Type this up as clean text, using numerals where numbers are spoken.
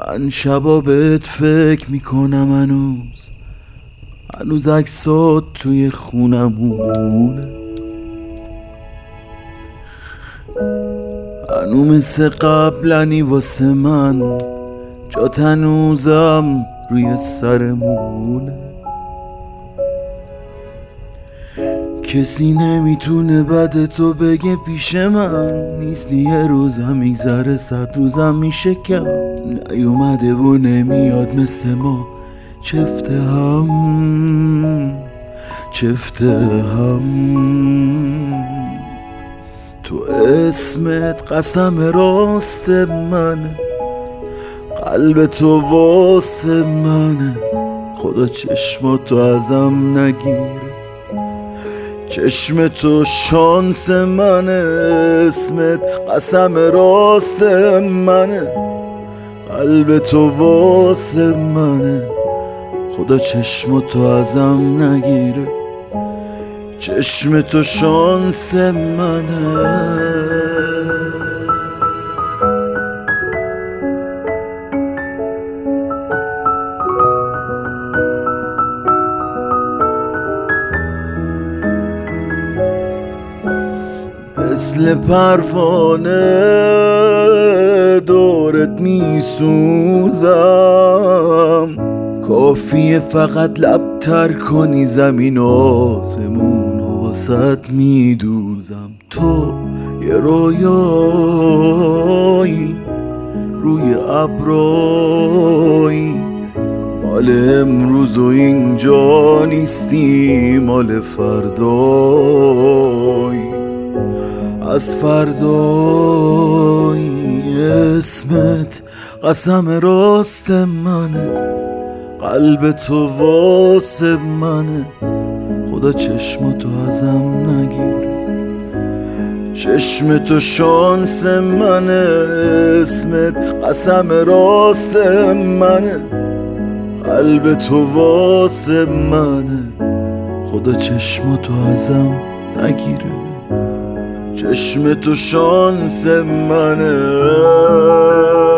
من شبا بهت فکر میکنم هنوز عکسات توی خونمونه، هنو مثل قبلنی واسه من، جات هنوزم روی سرمونه. کسی نمیتونه بعد تو بگه پیش من نیستی، یه روزم میگذره 100 روزم میشه کم. نیومده و نمیاد مثل ما چفته هم. تو اسمت قسم راست منه، قلب تو واسه منه. خدا چشماتو ازم نگیره، چشم تو شانس منه. اسمت قسم راست منه، قلب تو واسه منه. خدا چشماتو ازم نگیره، چشم تو شانس منه. مثل پروانه دورت میسوزم، کافیه فقط لب تر کنی زمین و آسمون و واسط میدوزم. تو یه رویایی روی ابرایی، مال امروز و اینجا نیستی، مال فردایی، از فردایی. اسمت قسم راست منه، قلب تو واسه منه. خدا چشمتو ازم نگیره، چشم تو شانس منه. اسمت قسم راست منه، قلب تو واسه منه. خدا چشمتو ازم نگیره، چشم تو شانس منه.